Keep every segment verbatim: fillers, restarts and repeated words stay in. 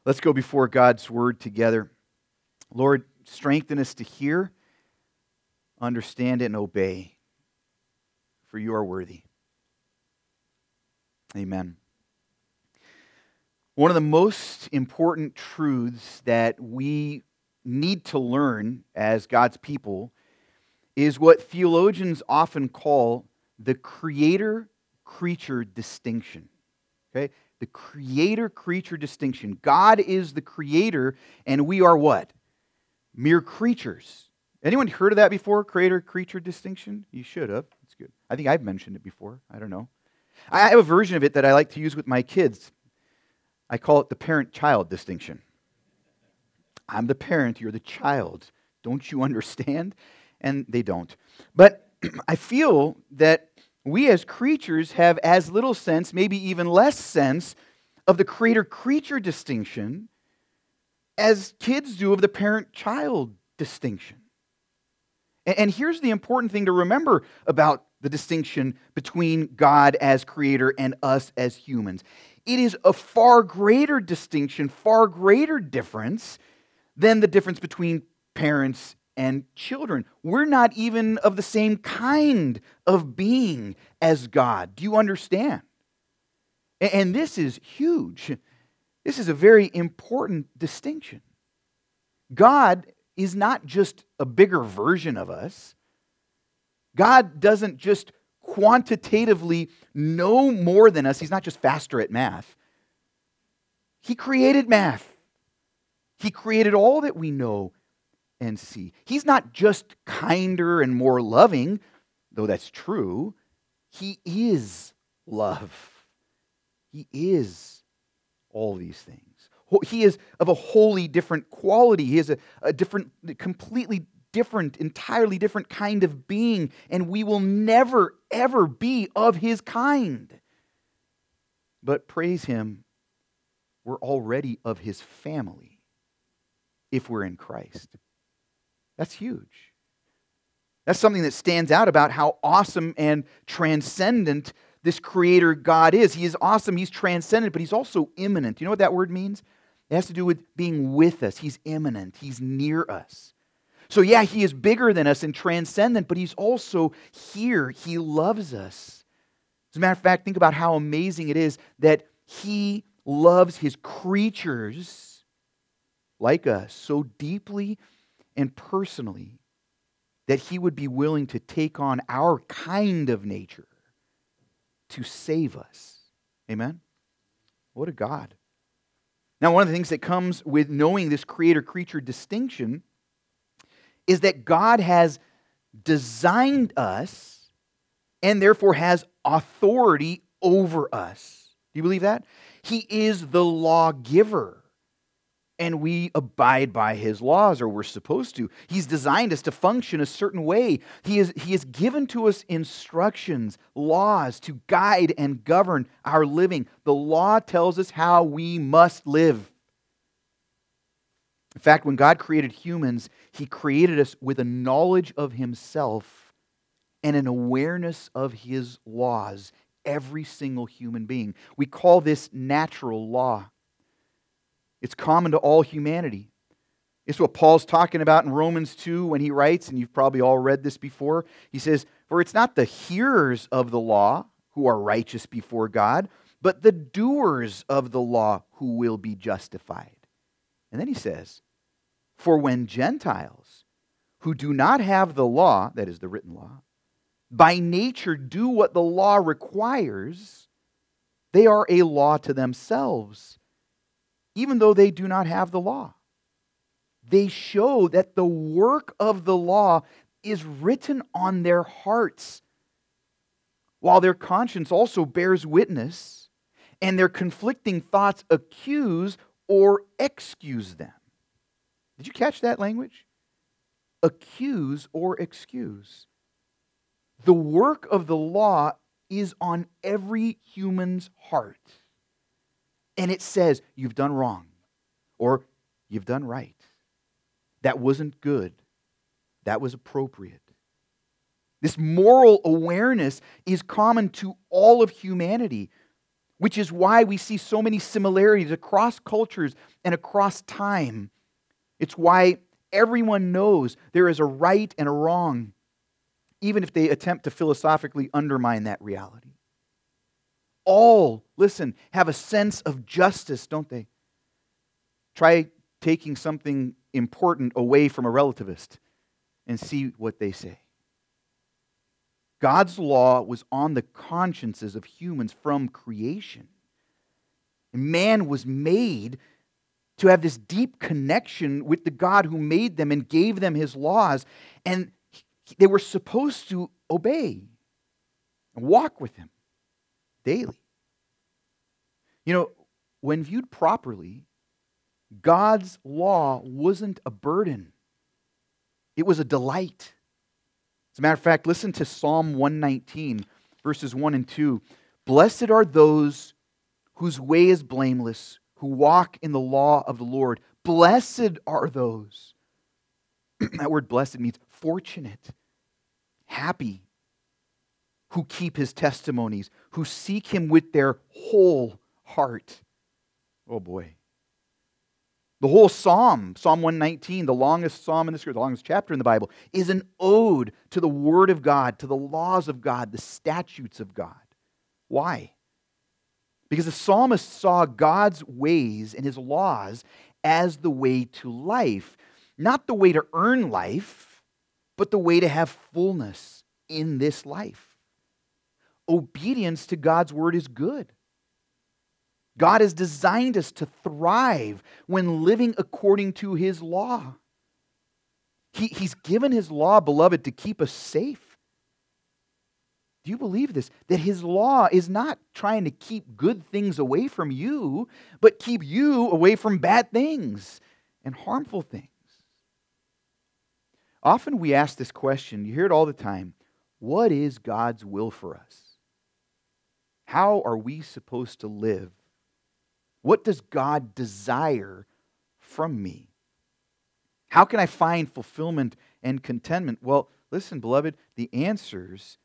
Let's go before God's word together. Lord, strengthen us to hear, understand it, and obey, for you are worthy. Amen. One of the most important truths that we need to learn as God's people is what theologians often call the creator-creature distinction. Okay? The creator-creature distinction. God is the creator, and we are what? Mere creatures. Anyone heard of that before? Creator-creature distinction? You should have. It's good. I think I've mentioned it before. I don't know. I have a version of it that I like to use with my kids. I call it the parent-child distinction. I'm the parent, you're the child. Don't you understand? And they don't. But I feel that we as creatures have as little sense, maybe even less sense, of the creator-creature distinction as kids do of the parent-child distinction. And here's the important thing to remember about the distinction between God as creator and us as humans. It is a far greater distinction, far greater difference than the difference between parents and children. We're not even of the same kind of being as God. Do you understand? And this is huge. This is a very important distinction. God is not just a bigger version of us. God doesn't just quantitatively know more than us. He's not just faster at math. He created math. He created all that we know and see. He's not just kinder and more loving, though that's true. He is love. He is all these things. He is of a wholly different quality. He is a, a different, completely different, entirely different kind of being, and we will never, ever be of His kind. But praise Him, we're already of His family if we're in Christ. That's huge. That's something that stands out about how awesome and transcendent this Creator God is. He is awesome, He's transcendent, but He's also immanent. You know what that word means? It has to do with being with us. He's immanent. He's near us. So yeah, He is bigger than us and transcendent, but He's also here. He loves us. As a matter of fact, think about how amazing it is that He loves His creatures like us so deeply and personally that He would be willing to take on our kind of nature to save us. Amen? What a God. Now, one of the things that comes with knowing this creator-creature distinction is that God has designed us and therefore has authority over us. Do you believe that? He is the lawgiver, and we abide by His laws, or we're supposed to. He's designed us to function a certain way. He is, he has given to us instructions, laws to guide and govern our living. The law tells us how we must live. In fact, when God created humans, He created us with a knowledge of Himself and an awareness of His laws, every single human being. We call this natural law. It's common to all humanity. It's what Paul's talking about in Romans two when he writes, and you've probably all read this before. He says, "For it's not the hearers of the law who are righteous before God, but the doers of the law who will be justified." And then he says, "For when Gentiles who do not have the law," that is the written law, "by nature do what the law requires, they are a law to themselves, even though they do not have the law. They show that the work of the law is written on their hearts, while their conscience also bears witness, and their conflicting thoughts accuse or excuse them." Did you catch that language? Accuse or excuse. The work of the law is on every human's heart. And it says, you've done wrong, or you've done right. That wasn't good. That was appropriate. This moral awareness is common to all of humanity. which is why we see so many similarities across cultures and across time. It's why everyone knows there is a right and a wrong, even if they attempt to philosophically undermine that reality. All, listen, have a sense of justice, don't they? Try taking something important away from a relativist and see what they say. God's law was on the consciences of humans from creation. And man was made to have this deep connection with the God who made them and gave them his laws. And they were supposed to obey and walk with him daily. You know, when viewed properly, God's law wasn't a burden. It was a delight. As a matter of fact, listen to Psalm one nineteen, verses one and two. Blessed are those whose way is blameless, who walk in the law of the Lord. Blessed are those. That word blessed means fortunate, happy, who keep his testimonies, who seek him with their whole heart. Oh boy. The whole psalm, Psalm one nineteen, the longest psalm in the scripture, the longest chapter in the Bible, is an ode to the Word of God, to the laws of God, the statutes of God. Why? Because the psalmist saw God's ways and his laws as the way to life. Not the way to earn life, but the way to have fullness in this life. Obedience to God's word is good. God has designed us to thrive when living according to his law. He, he's given his law, beloved, to keep us safe. Do you believe this? That his law is not trying to keep good things away from you, but keep you away from bad things and harmful things. Often we ask this question, you hear it all the time, what is God's will for us? How are we supposed to live? What does God desire from me? How can I find fulfillment and contentment? Well, listen, beloved, the answers,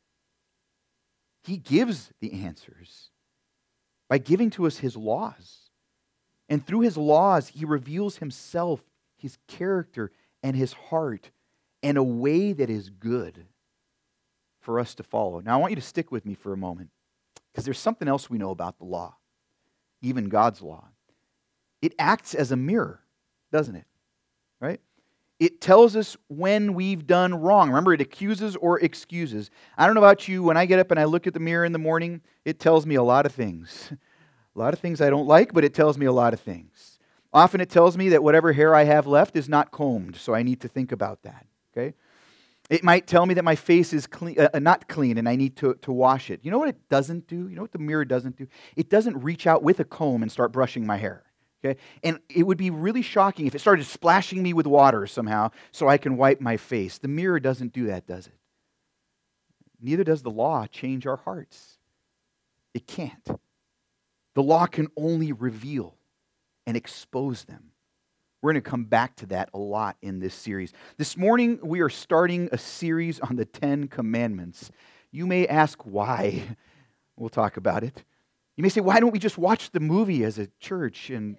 he gives the answers by giving to us his laws. And through his laws, he reveals himself, his character, and his heart in a way that is good for us to follow. Now, I want you to stick with me for a moment, because there's something else we know about the law. Even God's law. It acts as a mirror, doesn't it? Right? It tells us when we've done wrong. Remember, it accuses or excuses. I don't know about you, when I get up and I look at the mirror in the morning, it tells me a lot of things. A lot of things I don't like, but it tells me a lot of things. Often it tells me that whatever hair I have left is not combed, so I need to think about that. Okay? It might tell me that my face is clean, uh, not clean and I need to, to wash it. You know what it doesn't do? You know what the mirror doesn't do? It doesn't reach out with a comb and start brushing my hair. Okay? And it would be really shocking if it started splashing me with water somehow so I can wipe my face. The mirror doesn't do that, does it? Neither does the law change our hearts. It can't. The law can only reveal and expose them. We're going to come back to that a lot in this series. This morning, we are starting a series on the Ten Commandments. You may ask why. We'll talk about it. You may say, why don't we just watch the movie as a church? And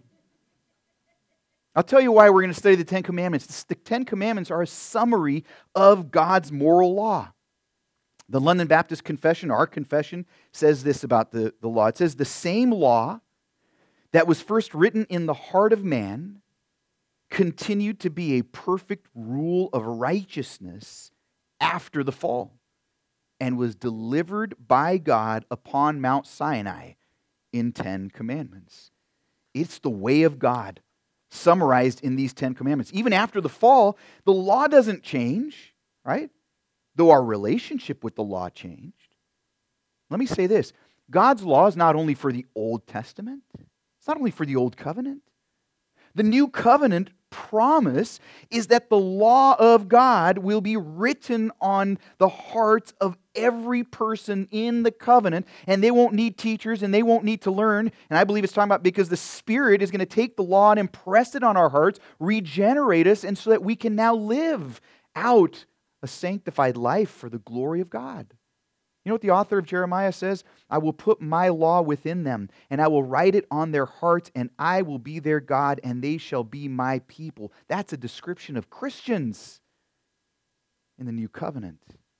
I'll tell you why we're going to study the Ten Commandments. The Ten Commandments are a summary of God's moral law. The London Baptist Confession, our confession, says this about the, the law. It says, the same law that was first written in the heart of man continued to be a perfect rule of righteousness after the fall and was delivered by God upon Mount Sinai in Ten Commandments. It's the way of God summarized in these Ten Commandments. Even after the fall, the law doesn't change, right? Though our relationship with the law changed. Let me say this. God's law is not only for the Old Testament. It's not only for the Old Covenant. The New Covenant promise is that the law of God will be written on the hearts of every person in the covenant, and they won't need teachers and they won't need to learn. And I believe it's talking about because the Spirit is going to take the law and impress it on our hearts, regenerate us, and so that we can now live out a sanctified life for the glory of God. You know what the author of Jeremiah says? I will put my law within them, and I will write it on their hearts, and I will be their God, and they shall be my people. That's a description of Christians in the new covenant.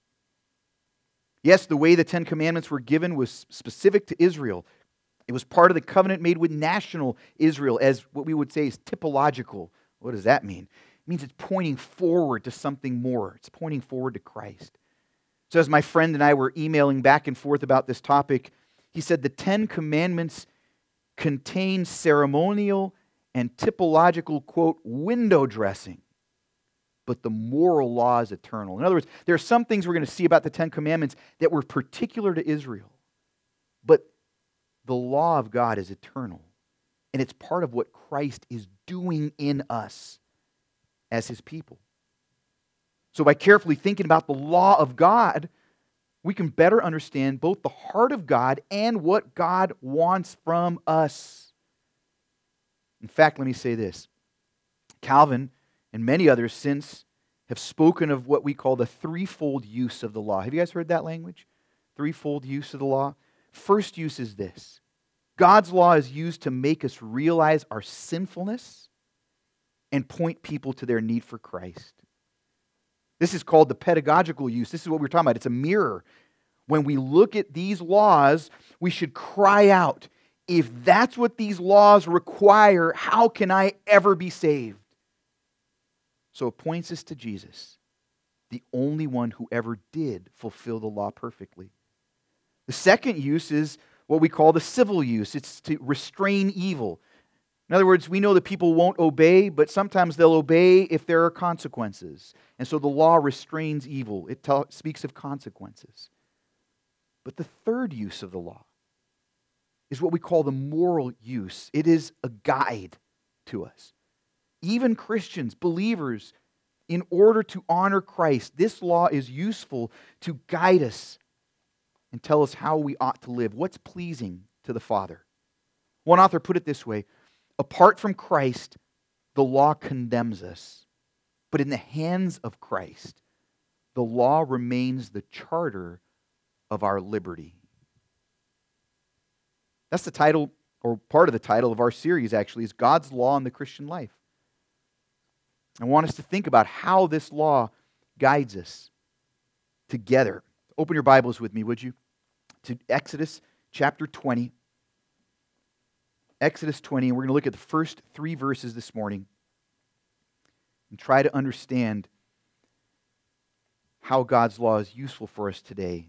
Yes, the way the Ten Commandments were given was specific to Israel. It was part of the covenant made with national Israel, as what we would say is typological. What does that mean? It means it's pointing forward to something more. It's pointing forward to Christ. So as my friend and I were emailing back and forth about this topic, he said the Ten Commandments contain ceremonial and typological, quote, window dressing, but the moral law is eternal. In other words, there are some things we're going to see about the Ten Commandments that were particular to Israel, but the law of God is eternal, and it's part of what Christ is doing in us as His people. So by carefully thinking about the law of God, we can better understand both the heart of God and what God wants from us. In fact, let me say this. Calvin and many others since have spoken of what we call the threefold use of the law. Have you guys heard that language? Threefold use of the law. First use is this. God's law is used to make us realize our sinfulness and point people to their need for Christ. This is called the pedagogical use. This is what we're talking about. It's a mirror. When we look at these laws, we should cry out, if that's what these laws require, how can I ever be saved? So it points us to Jesus, the only one who ever did fulfill the law perfectly. The second use is what we call the civil use. It's to restrain evil. In other words, we know that people won't obey, but sometimes they'll obey if there are consequences. And so the law restrains evil. It t- speaks of consequences. But the third use of the law is what we call the moral use. It is a guide to us. Even Christians, believers, in order to honor Christ, this law is useful to guide us and tell us how we ought to live, what's pleasing to the Father. One author put it this way, apart from Christ, the law condemns us. But in the hands of Christ, the law remains the charter of our liberty. That's the title, or part of the title of our series actually, is God's Law in the Christian Life. I want us to think about how this law guides us together. Open your Bibles with me, would you? To Exodus chapter twenty. Exodus twenty, and we're going to look at the first three verses this morning and try to understand how God's law is useful for us today.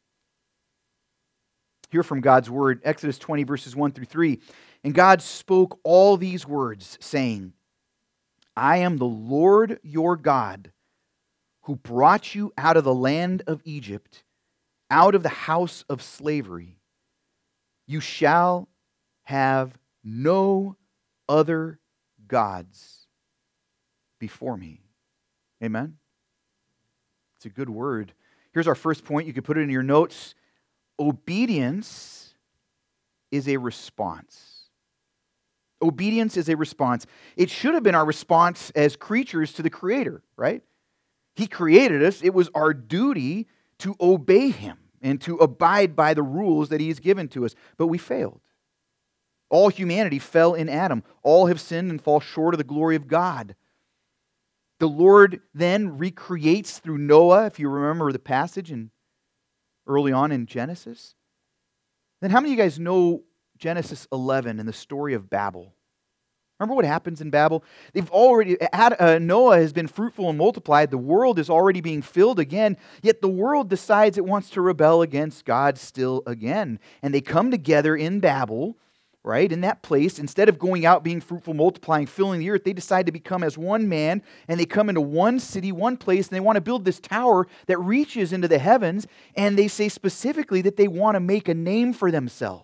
Hear from God's word, Exodus twenty, verses one through three. And God spoke all these words, saying, I am the Lord your God, who brought you out of the land of Egypt, out of the house of slavery. You shall have no other gods before me. Amen? It's a good word. Here's our first point. You can put it in your notes. Obedience is a response. Obedience is a response. It should have been our response as creatures to the Creator, right? He created us. It was our duty to obey Him and to abide by the rules that He's given to us. But we failed. All humanity fell in Adam. All have sinned and fall short of the glory of God. The Lord then recreates through Noah, if you remember the passage in, early on in Genesis. Then how many of you guys know Genesis eleven and the story of Babel? Remember what happens in Babel? They've already, uh, Noah has been fruitful and multiplied. The world is already being filled again, yet the world decides it wants to rebel against God still again. And they come together in Babel, right, in that place. Instead of going out, being fruitful, multiplying, filling the earth, they decide to become as one man, and they come into one city, one place, and they want to build this tower that reaches into the heavens, and they say specifically that they want to make a name for themselves.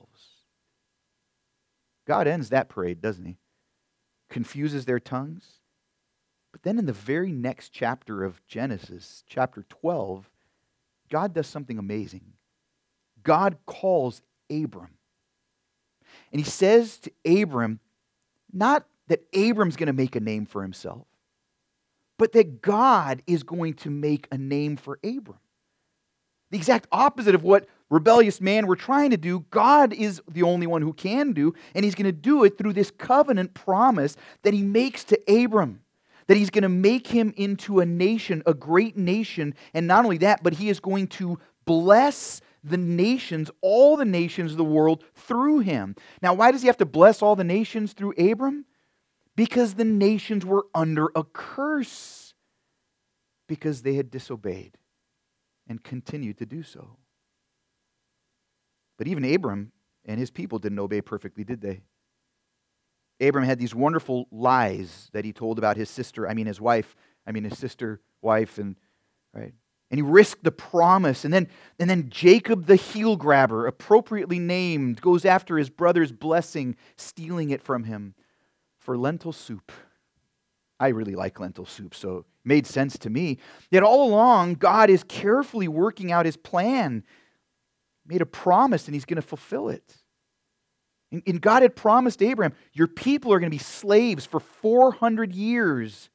God ends that parade, doesn't He? Confuses their tongues. But then in the very next chapter of Genesis, chapter twelve, God does something amazing. God calls Abram. And He says to Abram, not that Abram's going to make a name for himself, but that God is going to make a name for Abram. The exact opposite of what rebellious man we're trying to do. God is the only one who can do, and he's going to do it through this covenant promise that he makes to Abram, that he's going to make him into a nation, a great nation, and not only that, but he is going to bless the nations, all the nations of the world through him. Now, why does he have to bless all the nations through Abram? Because the nations were under a curse because they had disobeyed and continued to do so. But even Abram and his people didn't obey perfectly, did they? Abram had these wonderful lies that he told about his sister, I mean his wife, I mean his sister, wife, and right. And he risked the promise. And then, and then Jacob the heel grabber, appropriately named, goes after his brother's blessing, stealing it from him for lentil soup. I really like lentil soup, so it made sense to me. Yet all along, God is carefully working out his plan. Made a promise, and he's going to fulfill it. And, and God had promised Abraham, your people are going to be slaves for four hundred years.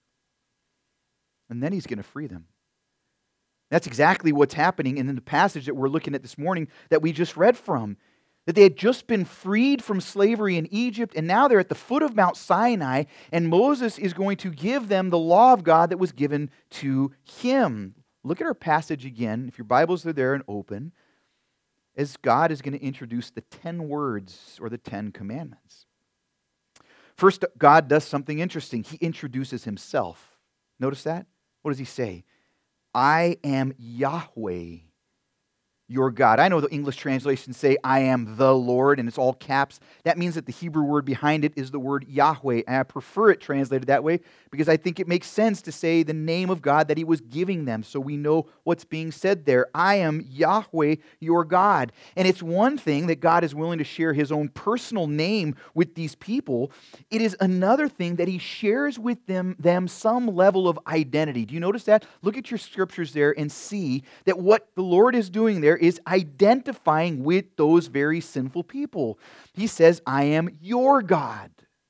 And then he's going to free them. That's exactly what's happening in the passage that we're looking at this morning that we just read from. That they had just been freed from slavery in Egypt, and now they're at the foot of Mount Sinai, and Moses is going to give them the law of God that was given to him. Look at our passage again, if your Bibles are there and open, as God is going to introduce the ten words or the ten commandments. First, God does something interesting. He introduces himself. Notice that? What does he say? I am Yahweh, your God. I know the English translations say, I am the Lord, and it's all caps. That means that the Hebrew word behind it is the word Yahweh, and I prefer it translated that way because I think it makes sense to say the name of God that he was giving them, so we know what's being said there. I am Yahweh, your God. And it's one thing that God is willing to share his own personal name with these people. It is another thing that he shares with them, them some level of identity. Do you notice that? Look at your scriptures there and see that what the Lord is doing there is identifying with those very sinful people. He says, I am your God.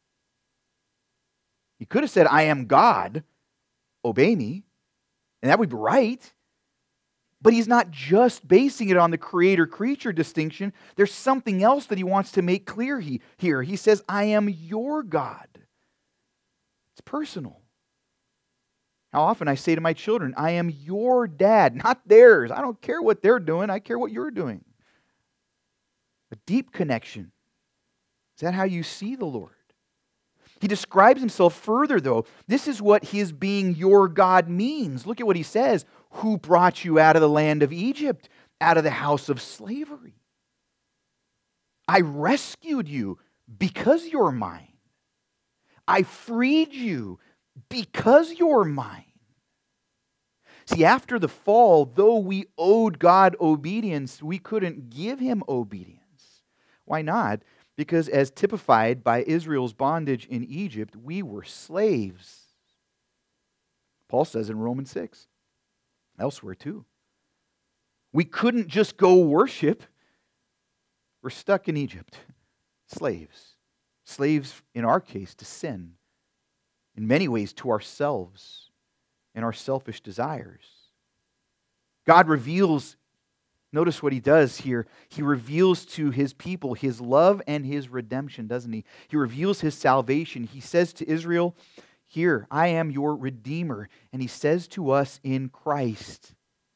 He could have said, I am God, obey me, and that would be right. But he's not just basing it on the creator-creature distinction. There's something else that he wants to make clear he, here. He says, I am your God. It's personal. How often I say to my children, I am your dad, not theirs. I don't care what they're doing. I care what you're doing. A deep connection. Is that how you see the Lord? He describes himself further, though. This is what his being your God means. Look at what he says. Who brought you out of the land of Egypt, out of the house of slavery? I rescued you because you're mine. I freed you because you're mine. See, after the fall, though we owed God obedience, we couldn't give him obedience. Why not? Because as typified by Israel's bondage in Egypt, we were slaves. Paul says in Romans six, elsewhere too. We couldn't just go worship. We're stuck in Egypt. Slaves. Slaves, in our case, to sin. In many ways, to ourselves and our selfish desires. God reveals, notice what he does here. He reveals to his people his love and his redemption, doesn't he? He reveals his salvation. He says to Israel, here, I am your Redeemer. And he says to us in Christ,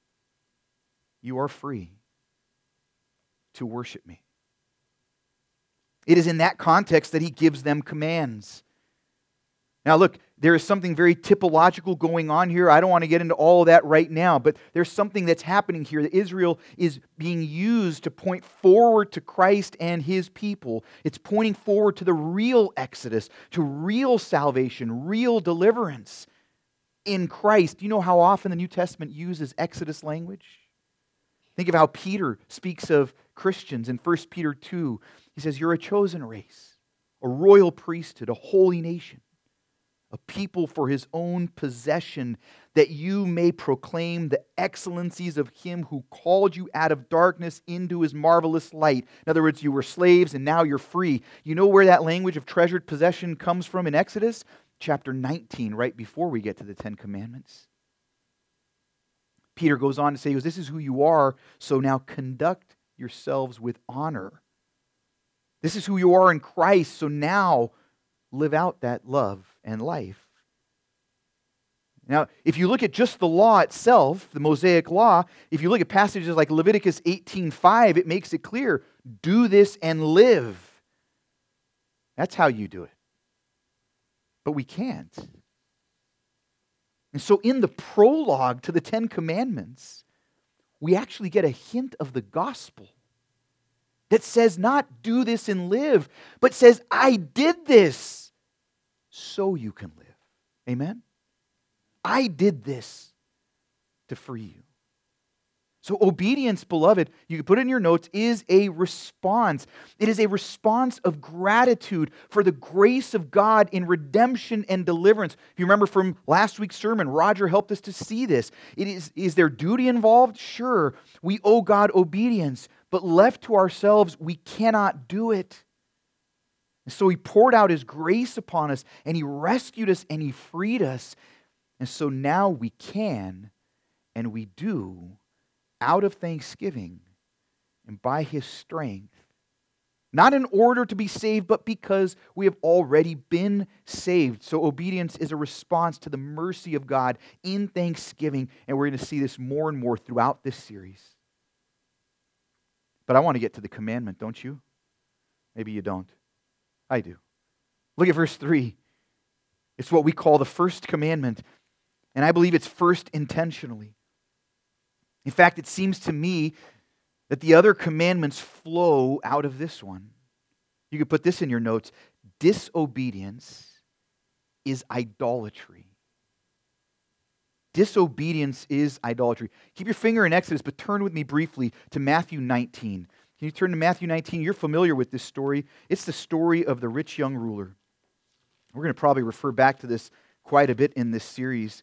you are free to worship me. It is in that context that he gives them commands. Now look, there is something very typological going on here. I don't want to get into all of that right now, but there's something that's happening here that Israel is being used to point forward to Christ and his people. It's pointing forward to the real Exodus, to real salvation, real deliverance in Christ. Do you know how often the New Testament uses Exodus language? Think of how Peter speaks of Christians in First Peter two. He says, you're a chosen race, a royal priesthood, a holy nation, a people for his own possession, that you may proclaim the excellencies of him who called you out of darkness into his marvelous light. In other words, you were slaves and now you're free. You know where that language of treasured possession comes from in Exodus? Chapter nineteen, right before we get to the Ten Commandments. Peter goes on to say, he goes, this is who you are, so now conduct yourselves with honor. This is who you are in Christ, so now live out that love and life. Now, if you look at just the law itself, the Mosaic law, if you look at passages like Leviticus eighteen five, it makes it clear, do this and live. That's how you do it. But we can't. And so in the prologue to the Ten Commandments, we actually get a hint of the gospel that says not do this and live, but says I did this so you can live. Amen? I did this to free you. So obedience, beloved, you can put it in your notes, is a response. It is a response of gratitude for the grace of God in redemption and deliverance. If you remember from last week's sermon, Roger helped us to see this. It is, is there duty involved? Sure. We owe God obedience, but left to ourselves, we cannot do it. And so He poured out His grace upon us, and He rescued us, and He freed us. And so now we can, and we do, out of thanksgiving and by His strength, not in order to be saved, but because we have already been saved. So obedience is a response to the mercy of God in thanksgiving, and we're going to see this more and more throughout this series. But I want to get to the commandment, don't you? Maybe you don't. I do. Look at verse three. It's what we call the first commandment, and I believe it's first intentionally. In fact, it seems to me that the other commandments flow out of this one. You could put this in your notes. Disobedience is idolatry. Disobedience is idolatry. Keep your finger in Exodus, but turn with me briefly to Matthew nineteen. Can you turn to Matthew nineteen? You're familiar with this story. It's the story of the rich young ruler. We're going to probably refer back to this quite a bit in this series.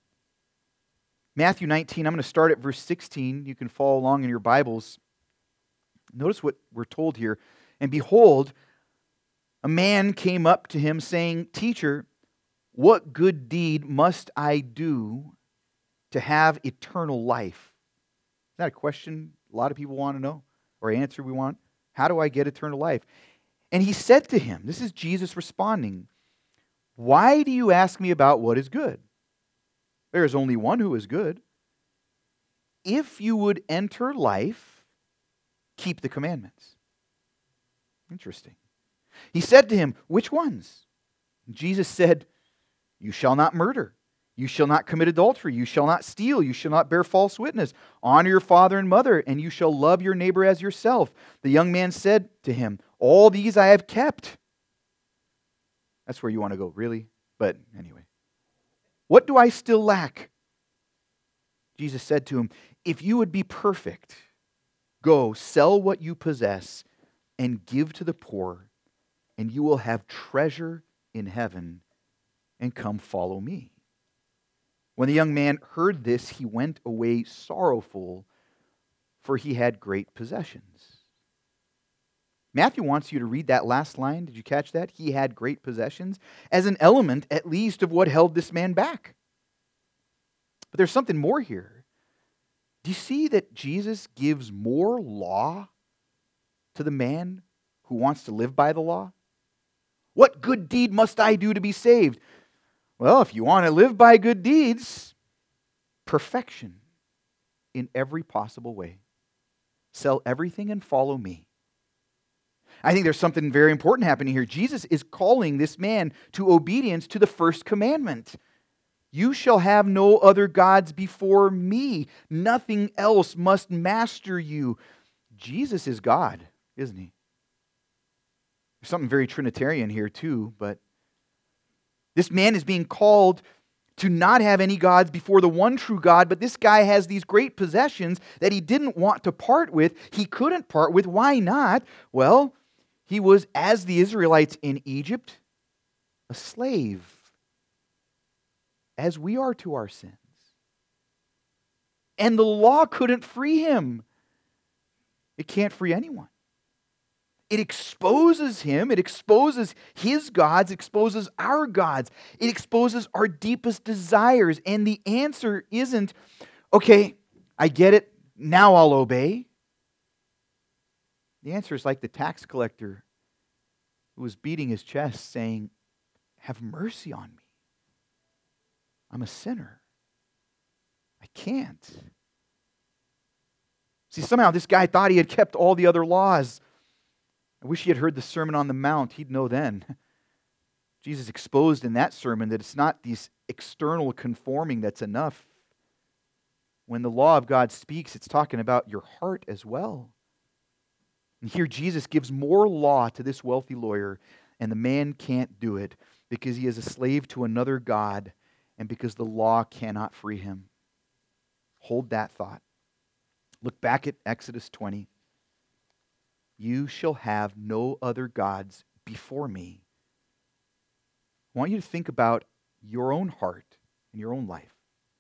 Matthew nineteen, I'm going to start at verse sixteen. You can follow along in your Bibles. Notice what we're told here. And behold, a man came up to him saying, Teacher, what good deed must I do to have eternal life? Is that a question a lot of people want to know? Or an answer we want? How do I get eternal life? And he said to him, this is Jesus responding, why do you ask me about what is good? There is only one who is good. If you would enter life, keep the commandments. Interesting. He said to him, which ones? Jesus said, you shall not murder. You shall not commit adultery. You shall not steal. You shall not bear false witness. Honor your father and mother, and you shall love your neighbor as yourself. The young man said to him, all these I have kept. That's where you want to go, really? But anyway. What do I still lack? Jesus said to him, if you would be perfect, go sell what you possess and give to the poor, and you will have treasure in heaven, and come follow me. When the young man heard this, he went away sorrowful, for he had great possessions. Matthew wants you to read that last line. Did you catch that? He had great possessions, as an element, at least, of what held this man back. But there's something more here. Do you see that Jesus gives more law to the man who wants to live by the law? What good deed must I do to be saved? Well, if you want to live by good deeds, perfection in every possible way. Sell everything and follow me. I think there's something very important happening here. Jesus is calling this man to obedience to the first commandment. You shall have no other gods before me. Nothing else must master you. Jesus is God, isn't He? There's something very Trinitarian here too, but this man is being called to not have any gods before the one true God, but this guy has these great possessions that he didn't want to part with. He couldn't part with. Why not? Well, he was, as the Israelites in Egypt, a slave, as we are to our sins. And the law couldn't free him. It can't free anyone. It exposes him, it exposes his gods, exposes our gods. It exposes our deepest desires. And the answer isn't, okay, I get it. Now I'll obey. The answer is like the tax collector who was beating his chest saying, have mercy on me. I'm a sinner. I can't. See, somehow this guy thought he had kept all the other laws. I wish he had heard the Sermon on the Mount. He'd know then. Jesus exposed in that sermon that it's not these external conforming that's enough. When the law of God speaks, it's talking about your heart as well. And here Jesus gives more law to this wealthy lawyer, and the man can't do it because he is a slave to another God and because the law cannot free him. Hold that thought. Look back at Exodus twenty. You shall have no other gods before me. I want you to think about your own heart and your own life.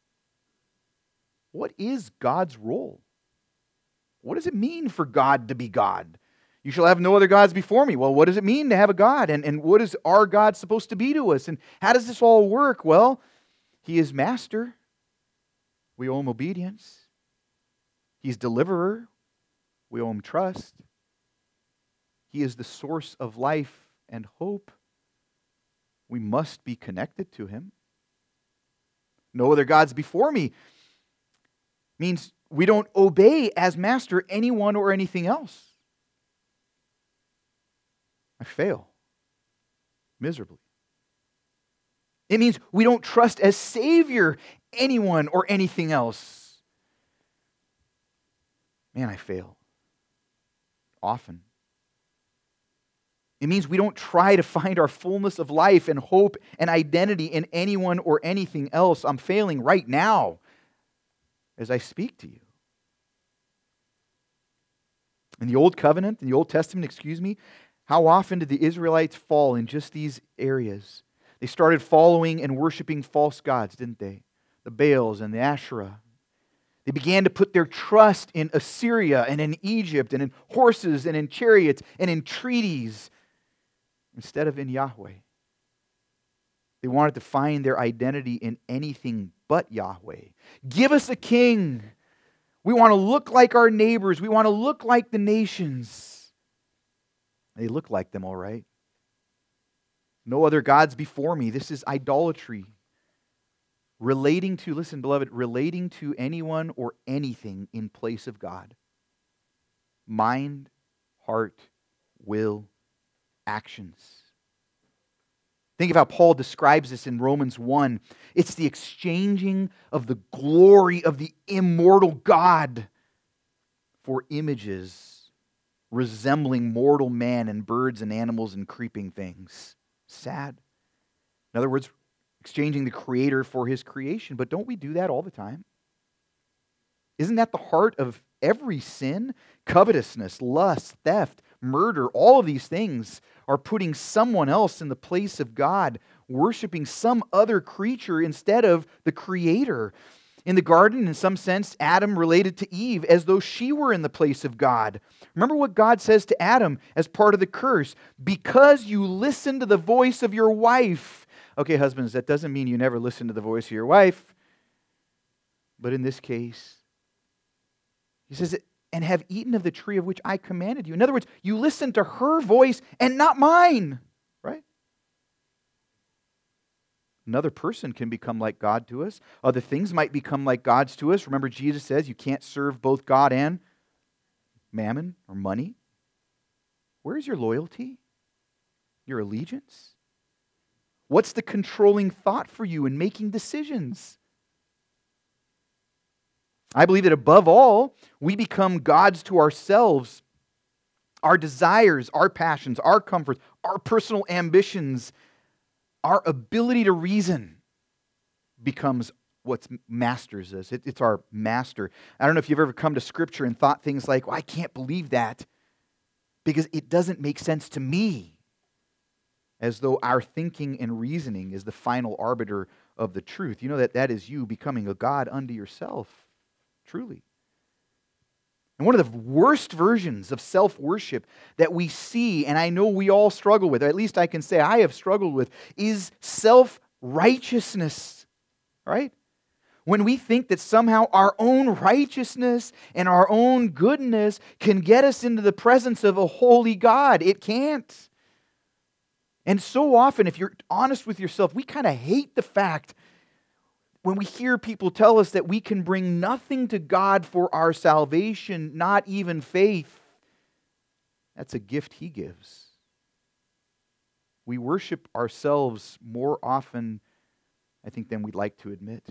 What is God's role? What does it mean for God to be God? You shall have no other gods before me. Well, what does it mean to have a God? And, and what is our God supposed to be to us? And how does this all work? Well, He is master. We owe Him obedience. He's deliverer. We owe Him trust. He is the source of life and hope. We must be connected to Him. No other gods before me means we don't obey as master anyone or anything else. I fail miserably. It means we don't trust as Savior anyone or anything else. Man, I fail often. It means we don't try to find our fullness of life and hope and identity in anyone or anything else. I'm failing right now as I speak to you. In the Old Covenant, in the Old Testament, excuse me, how often did the Israelites fall in just these areas? They started following and worshiping false gods, didn't they? The Baals and the Asherah. They began to put their trust in Assyria and in Egypt and in horses and in chariots and in treaties instead of in Yahweh. They wanted to find their identity in anything but Yahweh. Give us a king. We want to look like our neighbors. We want to look like the nations. They look like them, all right. No other gods before me. This is idolatry. Relating to, listen, beloved, relating to anyone or anything in place of God. Mind, heart, will, actions. Think of how Paul describes this in Romans one. It's the exchanging of the glory of the immortal God for images resembling mortal man and birds and animals and creeping things. Sad. In other words, exchanging the Creator for His creation. But don't we do that all the time? Isn't that the heart of every sin? Covetousness, lust, theft, murder, all of these things are putting someone else in the place of God, worshiping some other creature instead of the Creator. In the garden, in some sense, Adam related to Eve as though she were in the place of God. Remember what God says to Adam as part of the curse. Because you listen to the voice of your wife. Okay, husbands, that doesn't mean you never listen to the voice of your wife. But in this case, He says, and have eaten of the tree of which I commanded you. In other words, you listen to her voice and not mine. Right? Another person can become like God to us. Other things might become like gods to us. Remember, Jesus says you can't serve both God and mammon or money. Where's your loyalty? Your allegiance? What's the controlling thought for you in making decisions? I believe that above all, we become gods to ourselves. Our desires, our passions, our comforts, our personal ambitions, our ability to reason becomes what masters us. It, it's our master. I don't know if you've ever come to Scripture and thought things like, well, I can't believe that because it doesn't make sense to me. As though our thinking and reasoning is the final arbiter of the truth. You know that that is you becoming a god unto yourself, truly. And one of the worst versions of self-worship that we see, and I know we all struggle with, or at least I can say I have struggled with, is self-righteousness. Right? When we think that somehow our own righteousness and our own goodness can get us into the presence of a holy God, it can't. And so often, if you're honest with yourself, we kind of hate the fact when we hear people tell us that we can bring nothing to God for our salvation, not even faith. That's a gift He gives. We worship ourselves more often, I think, than we'd like to admit.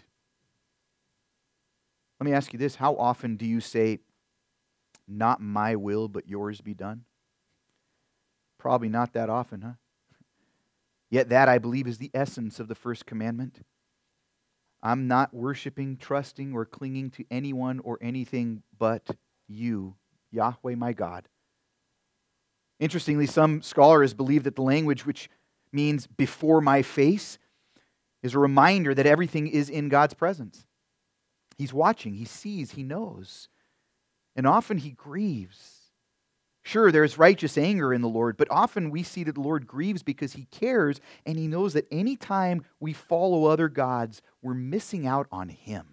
Let me ask you this. How often do you say, "Not my will, but yours be done"? Probably not that often, huh? Yet that, I believe, is the essence of the first commandment. I'm not worshiping, trusting, or clinging to anyone or anything but you, Yahweh my God. Interestingly, some scholars believe that the language which means "before my face" is a reminder that everything is in God's presence. He's watching, He sees, He knows. And often He grieves. Sure, there's righteous anger in the Lord, but often we see that the Lord grieves because He cares and He knows that any time we follow other gods, we're missing out on Him.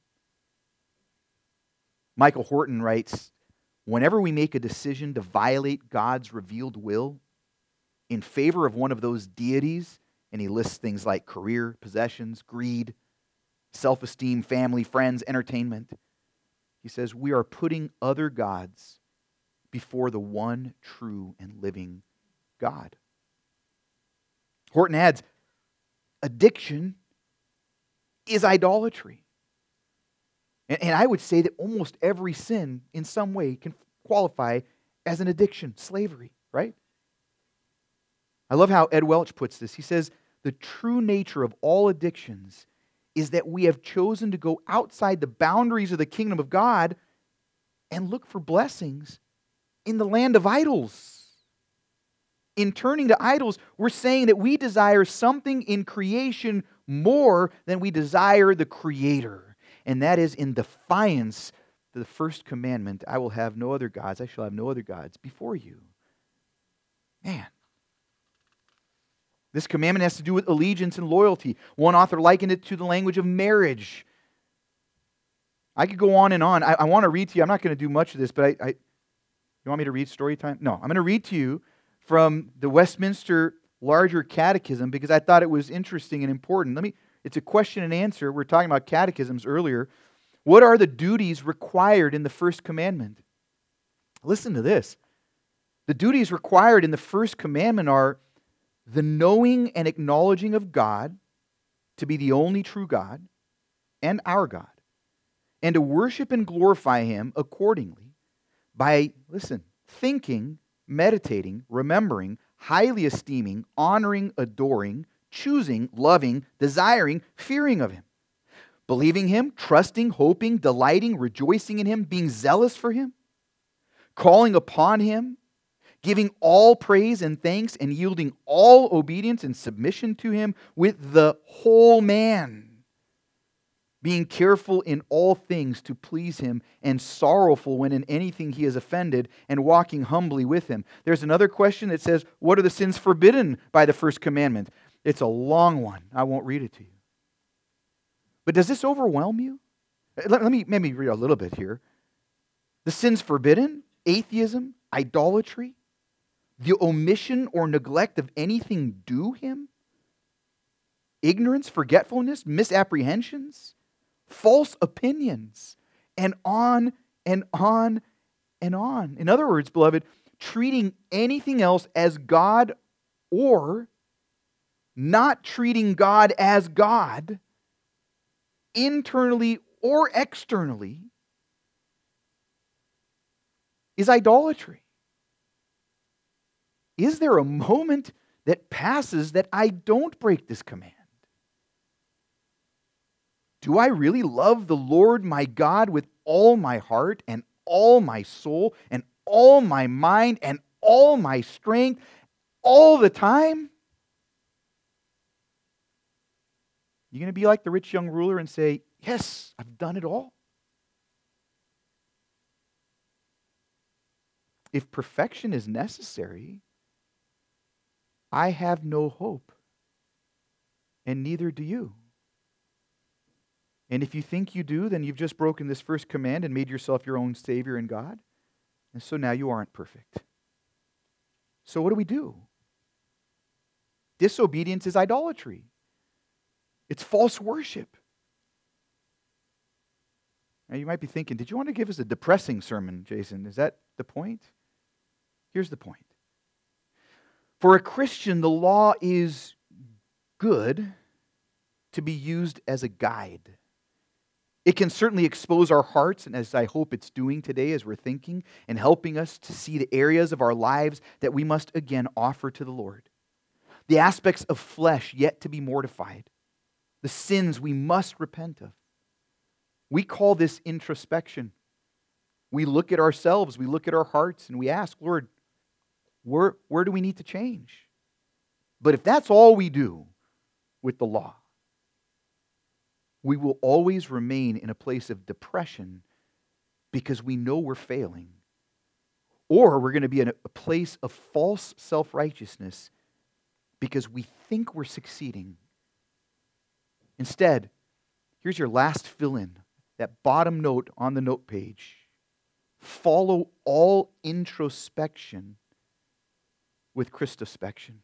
Michael Horton writes, "Whenever we make a decision to violate God's revealed will in favor of one of those deities," and he lists things like career, possessions, greed, self-esteem, family, friends, entertainment, he says, we are putting other gods before the one true and living God. Horton adds, addiction is idolatry. And, and I would say that almost every sin in some way can qualify as an addiction, slavery, right? I love how Ed Welch puts this. He says, the true nature of all addictions is that we have chosen to go outside the boundaries of the kingdom of God and look for blessings in the land of idols. In turning to idols, we're saying that we desire something in creation more than we desire the Creator. And that is in defiance to the first commandment, I will have no other gods, I shall have no other gods before you. Man. This commandment has to do with allegiance and loyalty. One author likened it to the language of marriage. I could go on and on. I, I want to read to you. I'm not going to do much of this, but I, I, you want me to read story time? No, I'm going to read to you from the Westminster Larger Catechism because I thought it was interesting and important. Let me. It's a question and answer. We were talking about catechisms earlier. What are the duties required in the first commandment? Listen to this. The duties required in the first commandment are the knowing and acknowledging of God to be the only true God and our God, and to worship and glorify Him accordingly by, listen, thinking, meditating, remembering, highly esteeming, honoring, adoring, choosing, loving, desiring, fearing of Him, believing Him, trusting, hoping, delighting, rejoicing in Him, being zealous for Him, calling upon Him, giving all praise and thanks and yielding all obedience and submission to Him with the whole man, being careful in all things to please Him and sorrowful when in anything He is offended and walking humbly with Him. There's another question that says, what are the sins forbidden by the first commandment? It's a long one. I won't read it to you. But does this overwhelm you? Let, let me maybe read a little bit here. The sins forbidden, atheism, idolatry, the omission or neglect of anything due Him, ignorance, forgetfulness, misapprehensions, false opinions, and on and on and on. In other words, beloved, treating anything else as God or not treating God as God, internally or externally, is idolatry. Is there a moment that passes that I don't break this command? Do I really love the Lord my God with all my heart and all my soul and all my mind and all my strength all the time? You going to be like the rich young ruler and say, yes, I've done it all? If perfection is necessary, I have no hope, and neither do you. And if you think you do, then you've just broken this first command and made yourself your own Savior and God. And so now you aren't perfect. So what do we do? Disobedience is idolatry. It's false worship. Now you might be thinking, did you want to give us a depressing sermon, Jason? Is that the point? Here's the point. For a Christian, the law is good to be used as a guide. It can certainly expose our hearts, and as I hope it's doing today as we're thinking, and helping us to see the areas of our lives that we must again offer to the Lord. The aspects of flesh yet to be mortified. The sins we must repent of. We call this introspection. We look at ourselves, we look at our hearts, and we ask, Lord, where, where do we need to change? But if that's all we do with the law, we will always remain in a place of depression because we know we're failing. Or we're going to be in a place of false self-righteousness because we think we're succeeding. Instead, here's your last fill-in, that bottom note on the note page. Follow all introspection with Christospection.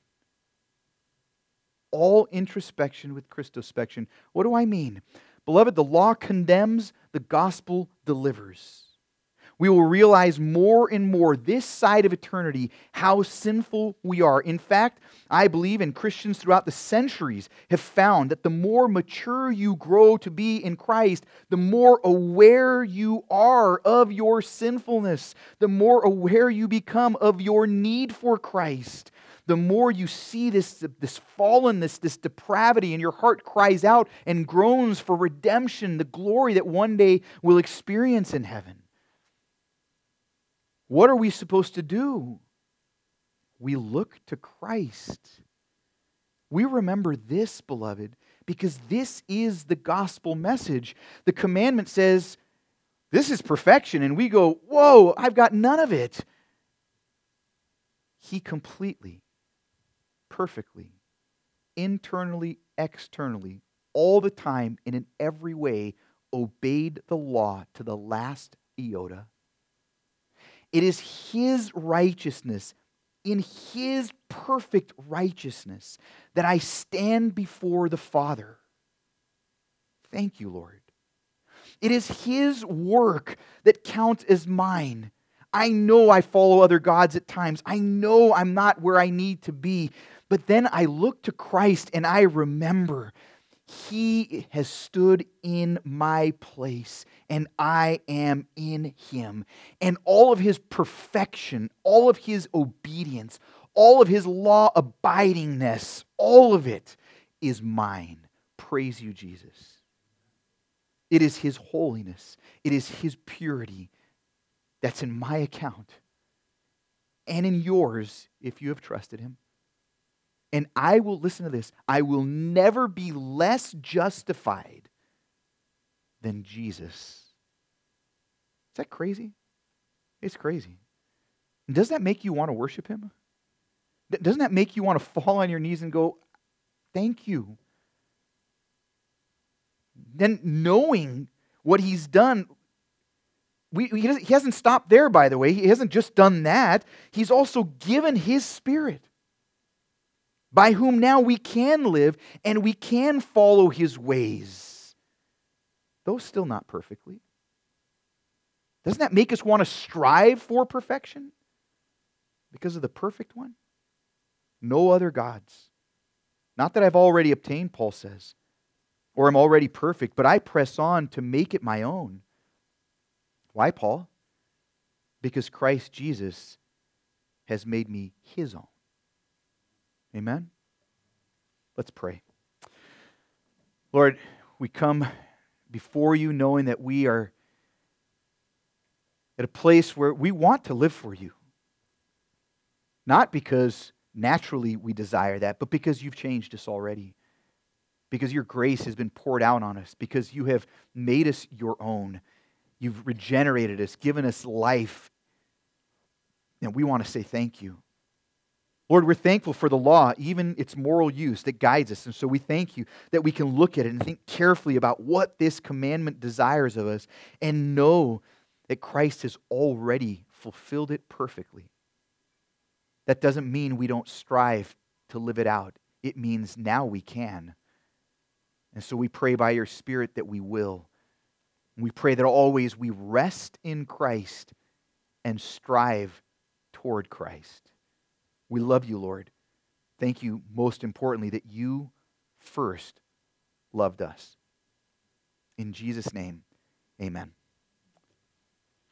All introspection with Christospection. What do I mean? Beloved, the law condemns, the gospel delivers. We will realize more and more this side of eternity how sinful we are. In fact, I believe, and Christians throughout the centuries have found that the more mature you grow to be in Christ, the more aware you are of your sinfulness, the more aware you become of your need for Christ. The more you see this, this fallenness, this depravity, and your heart cries out and groans for redemption, the glory that one day we'll experience in heaven. What are we supposed to do? We look to Christ. We remember this, beloved, because this is the gospel message. The commandment says, this is perfection, and we go, whoa, I've got none of it. He completely, perfectly, internally, externally, all the time, and in every way, obeyed the law to the last iota. It is His righteousness, in His perfect righteousness, that I stand before the Father. Thank you, Lord. It is His work that counts as mine. I know I follow other gods at times. I know I'm not where I need to be. But then I look to Christ and I remember He has stood in my place and I am in Him. And all of His perfection, all of His obedience, all of His law abidingness, all of it is mine. Praise you, Jesus. It is His holiness. It is His purity that's in my account and in yours if you have trusted Him. And I will, listen to this, I will never be less justified than Jesus. Is that crazy? It's crazy. And doesn't that make you want to worship Him? Doesn't that make you want to fall on your knees and go, thank you? Then knowing what He's done, we, he, he hasn't stopped there, by the way. He hasn't just done that. He's also given His Spirit, by whom now we can live and we can follow His ways, though still not perfectly. Doesn't that make us want to strive for perfection? Because of the perfect one? No other gods. Not that I've already obtained, Paul says, or I'm already perfect, but I press on to make it my own. Why, Paul? Because Christ Jesus has made me His own. Amen? Let's pray. Lord, we come before You knowing that we are at a place where we want to live for You. Not because naturally we desire that, but because You've changed us already. Because Your grace has been poured out on us. Because You have made us Your own. You've regenerated us, given us life. And we want to say thank You. Lord, we're thankful for the law, even its moral use that guides us. And so we thank you that we can look at it and think carefully about what this commandment desires of us and know that Christ has already fulfilled it perfectly. That doesn't mean we don't strive to live it out. It means now we can. And so we pray by your Spirit that we will. We pray that always we rest in Christ and strive toward Christ. We love you, Lord. Thank you, most importantly, that you first loved us. In Jesus' name, amen.